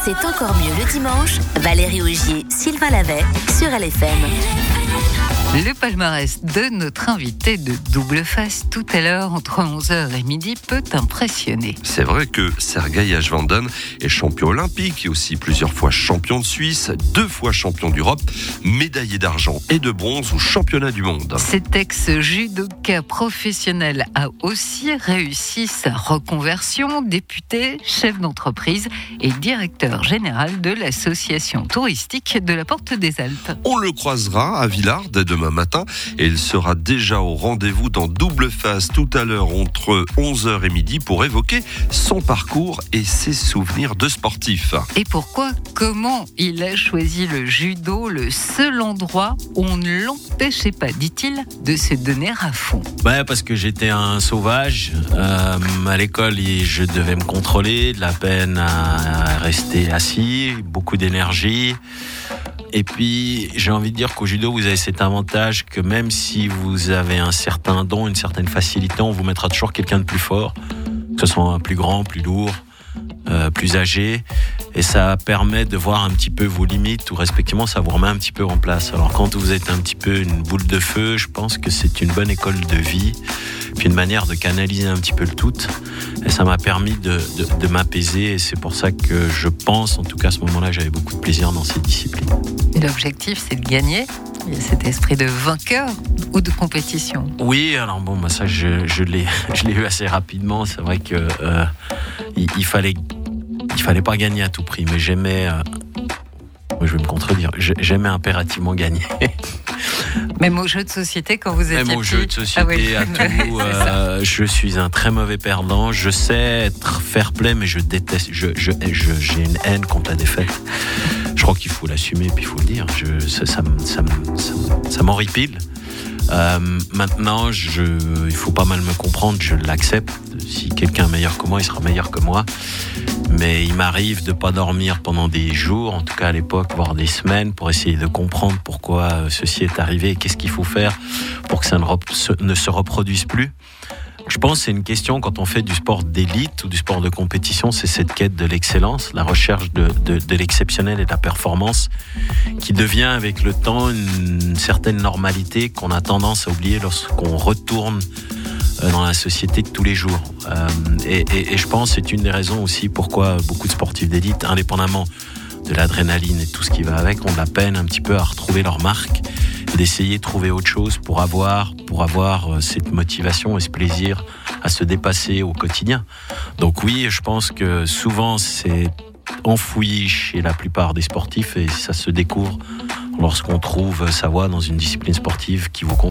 C'est encore mieux le dimanche. Valérie Augier, Sylvain Lavet sur LFM. Le palmarès de notre invité de Double Face tout à l'heure entre 11h et midi peut impressionner. C'est vrai que Sergueï Ajvandan est champion olympique et aussi plusieurs fois champion de Suisse, 2 fois champion d'Europe, médaillé d'argent et de bronze au championnat du monde. Cet ex-judoka professionnel a aussi réussi sa reconversion, député, chef d'entreprise et directeur général de l'association touristique de la Porte des Alpes. On le croisera à Villars demain matin et il sera déjà au rendez-vous dans Double Face tout à l'heure entre 11h et midi pour évoquer son parcours et ses souvenirs de sportif. Et comment il a choisi le judo, le seul endroit où on ne l'empêchait pas, dit-il, de se donner à fond. Parce que j'étais un sauvage. À l'école, je devais me contrôler, de la peine à rester assis, beaucoup d'énergie. Et puis, j'ai envie de dire qu'au judo, vous avez cet avantage que même si vous avez un certain don, une certaine facilité, on vous mettra toujours quelqu'un de plus fort, que ce soit plus grand, plus lourd, plus âgé. Et ça permet de voir un petit peu vos limites, ou respectivement, ça vous remet un petit peu en place. Alors quand vous êtes un petit peu une boule de feu, je pense que c'est une bonne école de vie, puis une manière de canaliser un petit peu le tout. Et ça m'a permis de m'apaiser, et c'est pour ça que je pense, en tout cas à ce moment-là, j'avais beaucoup de plaisir dans cette discipline. Et l'objectif, c'est de gagner. Il y a cet esprit de vainqueur ou de compétition. Oui, alors ça, je l'ai eu assez rapidement. C'est vrai que il fallait pas gagner à tout prix, mais j'aimais. Je vais me contredire. J'aimais impérativement gagner. Même aux jeux de société, quand vous étiez Même aux jeux de société, à tout. Je suis un très mauvais perdant. Je sais être fair play, mais je déteste. J'ai une haine contre la défaite. Je crois qu'il faut l'assumer, puis il faut le dire. Ça m'horripile. Maintenant, il faut pas mal me comprendre. Je l'accepte. Si quelqu'un est meilleur que moi, il sera meilleur que moi. Mais il m'arrive de pas dormir pendant des jours, en tout cas à l'époque, voire des semaines, pour essayer de comprendre pourquoi ceci est arrivé et qu'est-ce qu'il faut faire pour que ça ne se reproduise plus. Je pense que c'est une question, quand on fait du sport d'élite ou du sport de compétition, c'est cette quête de l'excellence, la recherche de l'exceptionnel et de la performance, qui devient avec le temps une certaine normalité qu'on a tendance à oublier lorsqu'on retourne dans la société de tous les jours. Et je pense que c'est une des raisons aussi pourquoi beaucoup de sportifs d'élite, indépendamment de l'adrénaline et tout ce qui va avec, ont de la peine un petit peu à retrouver leur marque, et d'essayer de trouver autre chose pour avoir cette motivation et ce plaisir à se dépasser au quotidien. Donc oui, je pense que souvent c'est enfoui chez la plupart des sportifs et ça se découvre lorsqu'on trouve sa voie dans une discipline sportive qui vous